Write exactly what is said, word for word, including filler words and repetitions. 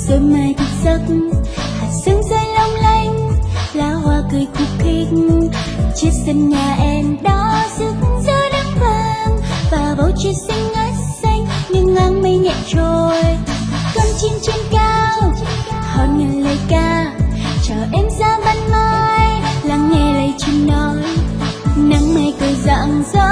sớm mai thức giấc, hạt sương rơi long lanh, lá hoa cười khúc khích. Chiếc sân nhà em đó rực rỡ nắng vàng, và bầu trời xinh ngát xanh nghiêng ngang mây nhẹ trôi. Con chim trên cao hỏi ngàn lời ca, chào em ra ban mai, lắng nghe lời chim nói. Nắng mai cười rạng rỡ